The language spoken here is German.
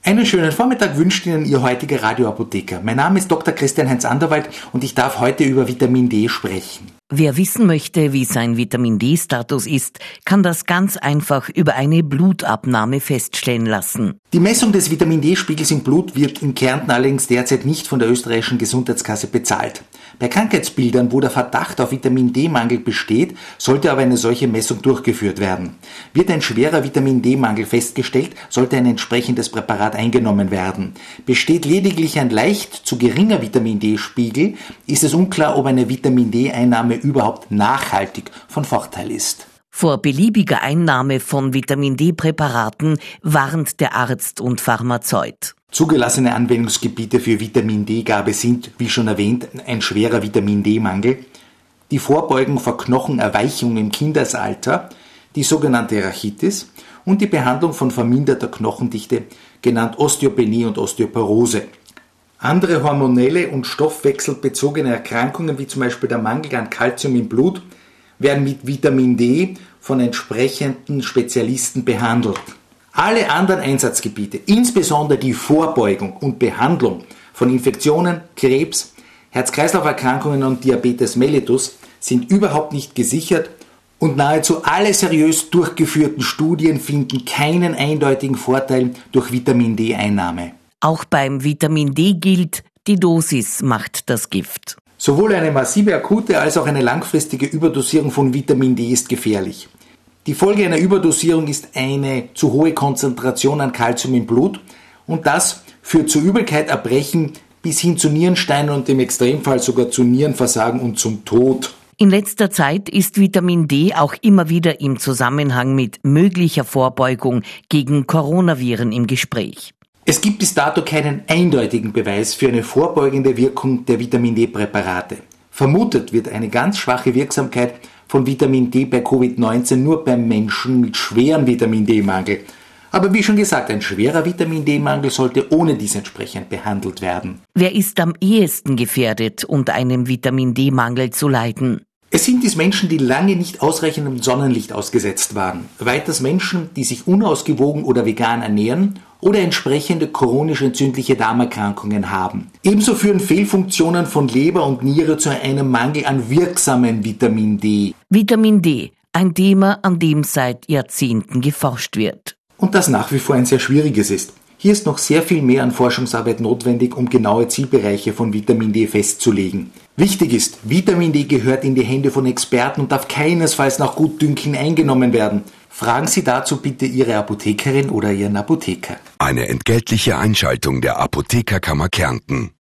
Einen schönen Vormittag wünscht Ihnen Ihr heutiger Radioapotheker. Mein Name ist Dr. Christian Heinz Anderwald und ich darf heute über Vitamin D sprechen. Wer wissen möchte, wie sein Vitamin D-Status ist, kann das ganz einfach über eine Blutabnahme feststellen lassen. Die Messung des Vitamin D-Spiegels im Blut wird in Kärnten allerdings derzeit nicht von der österreichischen Gesundheitskasse bezahlt. Bei Krankheitsbildern, wo der Verdacht auf Vitamin D-Mangel besteht, sollte aber eine solche Messung durchgeführt werden. Wird ein schwerer Vitamin D-Mangel festgestellt, sollte ein entsprechendes Präparat eingenommen werden. Besteht lediglich ein leicht zu geringer Vitamin D-Spiegel, ist es unklar, ob eine Vitamin D-Einnahme überhaupt nachhaltig von Vorteil ist. Vor beliebiger Einnahme von Vitamin D-Präparaten warnt der Arzt und Pharmazeut. Zugelassene Anwendungsgebiete für Vitamin D-Gabe sind, wie schon erwähnt, ein schwerer Vitamin D-Mangel, die Vorbeugung vor Knochenerweichung im Kindesalter, die sogenannte Rachitis und die Behandlung von verminderter Knochendichte, genannt Osteopenie und Osteoporose. Andere hormonelle und stoffwechselbezogene Erkrankungen, wie zum Beispiel der Mangel an Kalzium im Blut, werden mit Vitamin D von entsprechenden Spezialisten behandelt. Alle anderen Einsatzgebiete, insbesondere die Vorbeugung und Behandlung von Infektionen, Krebs, Herz-Kreislauf-Erkrankungen und Diabetes mellitus, sind überhaupt nicht gesichert und nahezu alle seriös durchgeführten Studien finden keinen eindeutigen Vorteil durch Vitamin D-Einnahme. Auch beim Vitamin D gilt, die Dosis macht das Gift. Sowohl eine massive akute als auch eine langfristige Überdosierung von Vitamin D ist gefährlich. Die Folge einer Überdosierung ist eine zu hohe Konzentration an Kalzium im Blut und das führt zu Übelkeit, Erbrechen bis hin zu Nierensteinen und im Extremfall sogar zu Nierenversagen und zum Tod. In letzter Zeit ist Vitamin D auch immer wieder im Zusammenhang mit möglicher Vorbeugung gegen Coronaviren im Gespräch. Es gibt bis dato keinen eindeutigen Beweis für eine vorbeugende Wirkung der Vitamin D-Präparate. Vermutet wird eine ganz schwache Wirksamkeit von Vitamin D bei Covid-19 nur beim Menschen mit schwerem Vitamin D-Mangel. Aber wie schon gesagt, ein schwerer Vitamin D-Mangel sollte ohne dies entsprechend behandelt werden. Wer ist am ehesten gefährdet, unter einem Vitamin D-Mangel zu leiden? Es sind dies Menschen, die lange nicht ausreichendem Sonnenlicht ausgesetzt waren. Weiters Menschen, die sich unausgewogen oder vegan ernähren oder entsprechende chronisch entzündliche Darmerkrankungen haben. Ebenso führen Fehlfunktionen von Leber und Niere zu einem Mangel an wirksamen Vitamin D. Vitamin D, ein Thema, an dem seit Jahrzehnten geforscht wird. Und das nach wie vor ein sehr schwieriges ist. Hier ist noch sehr viel mehr an Forschungsarbeit notwendig, um genaue Zielbereiche von Vitamin D festzulegen. Wichtig ist, Vitamin D gehört in die Hände von Experten und darf keinesfalls nach Gutdünken eingenommen werden. Fragen Sie dazu bitte Ihre Apothekerin oder Ihren Apotheker. Eine entgeltliche Einschaltung der Apothekerkammer Kärnten.